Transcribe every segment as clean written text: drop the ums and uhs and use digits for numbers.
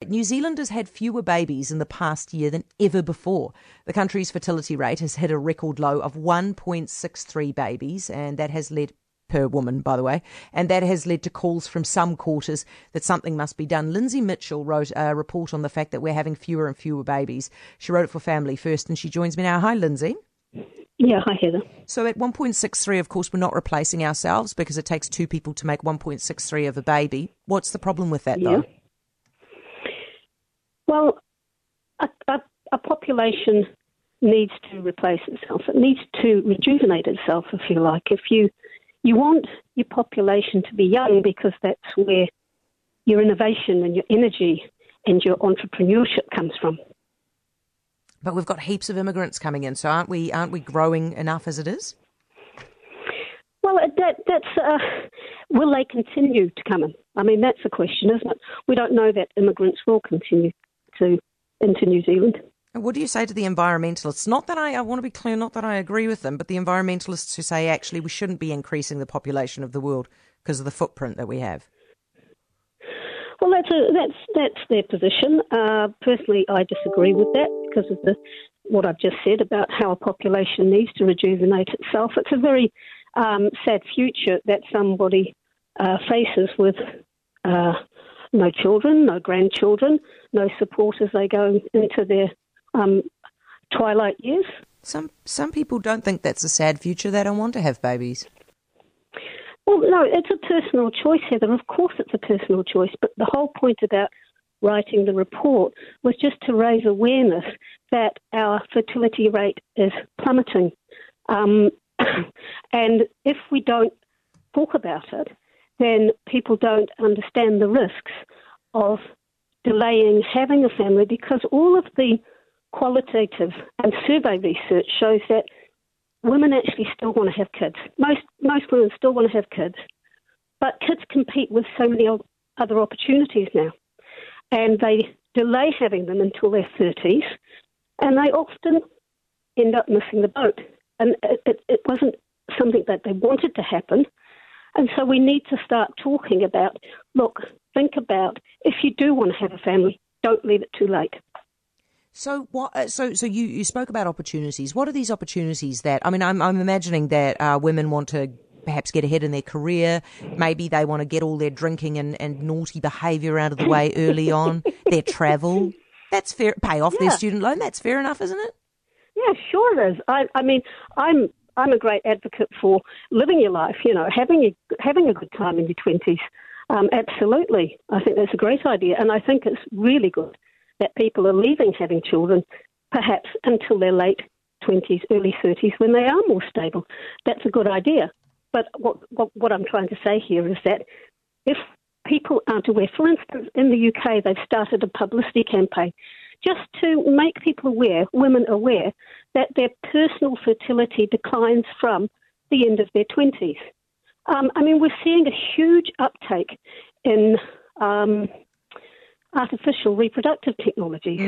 New Zealand has had fewer babies in the past year than ever before. The country's fertility rate has hit a record low of 1.63 babies, and that has led per woman, by the way, and that has led to calls from some quarters that something must be done. Lindsay Mitchell wrote a report on the fact that we're having fewer and fewer babies. She wrote it for Family First, and she joins me now. Hi, Lindsay. Yeah, hi, Heather. So at 1.63, of course, we're not replacing ourselves because it takes two people to make 1.63 of a baby. What's the problem with that, though? Well, a population needs to replace itself. It needs to rejuvenate itself, if you like. If you want your population to be young because that's where your innovation and your energy and your entrepreneurship comes from. But we've got heaps of immigrants coming in, so aren't we growing enough as it is? Well, will they continue to come in? I mean, that's the question, isn't it? We don't know that immigrants will continue into New Zealand. And what do you say to the environmentalists? Not that I want to be clear, not that I agree with them, but the environmentalists who say actually we shouldn't be increasing the population of the world because of the footprint that we have. Well, that's their position. Personally, I disagree with that because of what I've just said about how a population needs to rejuvenate itself. It's a very sad future that somebody faces with no children, no grandchildren, no support as they go into their twilight years. Some people don't think that's a sad future. They don't want to have babies. Well, no, it's a personal choice, Heather. Of course it's a personal choice, but the whole point about writing the report was just to raise awareness that our fertility rate is plummeting. And if we don't talk about it, then people don't understand the risks of delaying having a family, because all of the qualitative and survey research shows that women actually still want to have kids. Most women still want to have kids, but kids compete with so many other opportunities now, and they delay having them until their 30s, and they often end up missing the boat. And it wasn't something that they wanted to happen, and so we need to start talking about, look, think about if you do want to have a family, don't leave it too late. So what? So you spoke about opportunities. What are these opportunities that? I mean, I'm imagining that women want to perhaps get ahead in their career. Maybe they want to get all their drinking and naughty behaviour out of the way early on. Their travel. That's fair. Pay off their student loan. That's fair enough, isn't it? Yeah, sure it is. I mean, I'm a great advocate for living your life. You know, having a good time in your 20s. Absolutely, I think that's a great idea, and I think it's really good that people are leaving having children perhaps until their late 20s, early 30s, when they are more stable. That's a good idea. But what I'm trying to say here is that if people aren't aware, for instance, in the UK, they've started a publicity campaign just to make people aware, women aware, that their personal fertility declines from the end of their 20s. I mean, we're seeing a huge uptake in artificial reproductive technologies.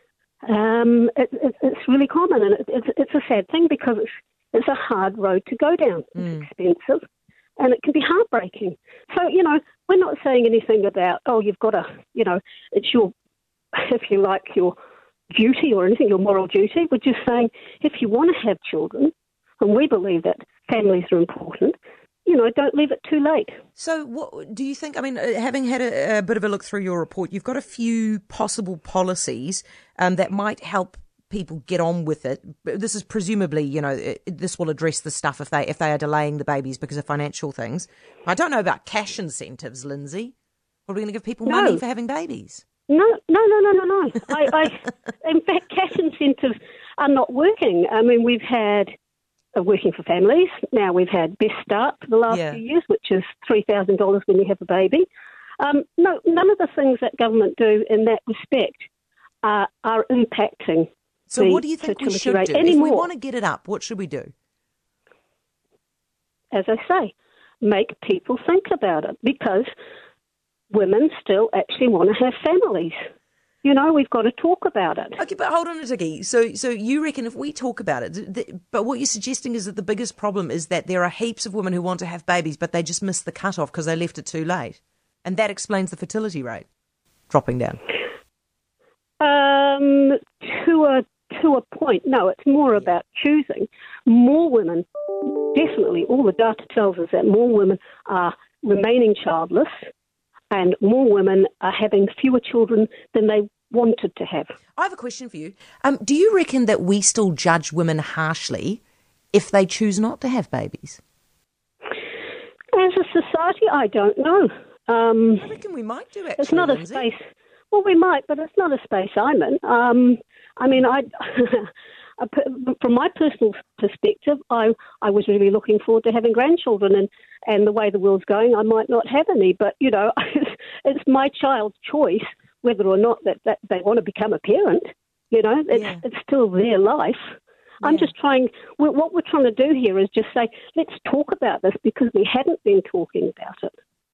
It's really common, and it's a sad thing because it's a hard road to go down. It's expensive, and it can be heartbreaking. So, you know, we're not saying anything about, you've got to, you know, it's your, if you like, your duty or anything, your moral duty. We're just saying if you want to have children, and we believe that families are important, you know, don't leave it too late. So what do you think? I mean, having had a bit of a look through your report, you've got a few possible policies that might help people get on with it. This is presumably, you know, this will address the stuff if they are delaying the babies because of financial things. I don't know about cash incentives, Lindsay. Are we going to give people money for having babies? No. In fact, cash incentives are not working. I mean, we've had working for families. Now we've had Best Start for the last few years, which is $3,000 when you have a baby. No, none of the things that government do in that respect are impacting. So what do you think we should do? Anymore. If we want to get it up, what should we do? As I say, make people think about it, because women still actually want to have families. You know, we've got to talk about it. Okay, but hold on a ticky. So you reckon if we talk about it, but what you're suggesting is that the biggest problem is that there are heaps of women who want to have babies, but they just missed the cutoff because they left it too late. And that explains the fertility rate dropping down. to a point, no, it's more about choosing. More women, definitely, all the data tells us that more women are remaining childless and more women are having fewer children than they wanted to have. I have a question for you. Do you reckon that we still judge women harshly if they choose not to have babies? As a society, I don't know. I reckon we might do, actually, It's not Lindsay. a space. Well, we might, but it's not a space I'm in. From my personal perspective, I was really looking forward to having grandchildren, and the way the world's going, I might not have any. But, you know, it's my child's choice whether or not that they want to become a parent. You know, it's still their life. Yeah. I'm just what we're trying to do here is just say, let's talk about this because we hadn't been talking about it.